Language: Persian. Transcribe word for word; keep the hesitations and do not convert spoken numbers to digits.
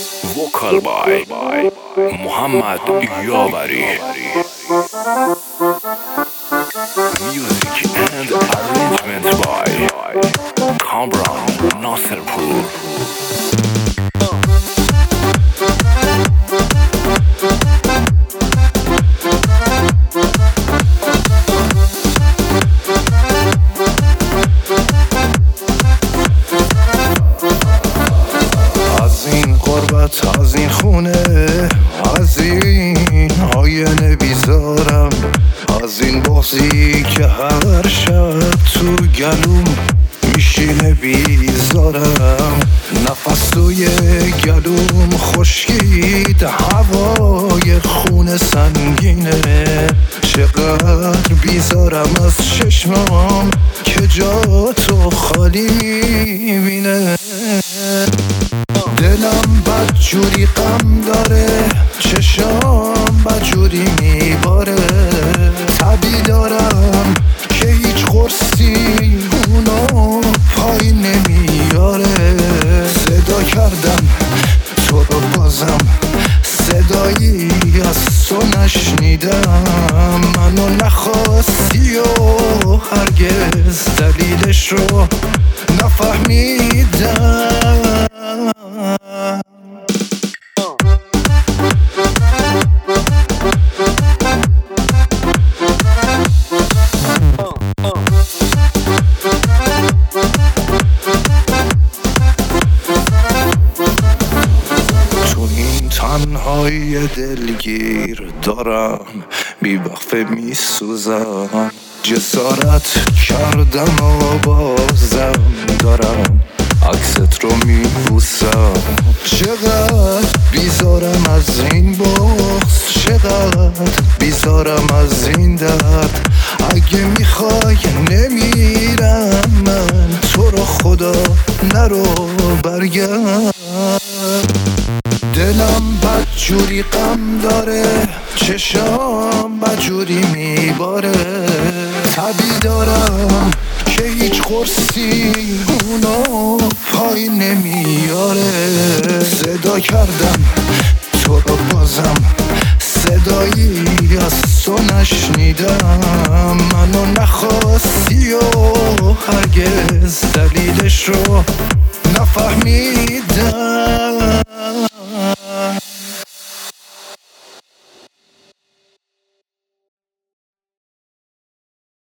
Vocal by Muhammad Yawari. Music and arrangement by Kamran Nasirpur. از این خونه، از این آینه بیزارم، از این بغضی که هر شب تو گلوم میشینه بیزارم. نفس توی گلوم خشکید، هوای خونه سنگینه. چقدر بیزارم از چشمام که جا تو خالی میبینه. دلم بدجوری غم داره، چشام بدجوری میباره. تبی دارم که هیچ قرصی اونو پای نمیاره. صدا کردم تو رو بازم، صدایی از تو نشنیدم. منو نخواستی و هرگز دلیلش رو نفهمیدم. تنهای دلگیر دارم، بی‌وقفه میسوزم. جسارت کردم و بازم دارم عکست رو میبوسم. چقدر بیزارم از این بغض، چقدر بیزارم از این درد. اگه میخوای نمیرم من، تو رو خدا نرو برگرد. دلم بدجوری غم داره، چشام بدجوری میباره. تبی دارم که هیچ قرصی اونو پای نمیاره. صدا کردم تو رو بازم، صدایی از تو نشنیدم. منو نخواستی و هرگز دلیلش رو نفهمیدم.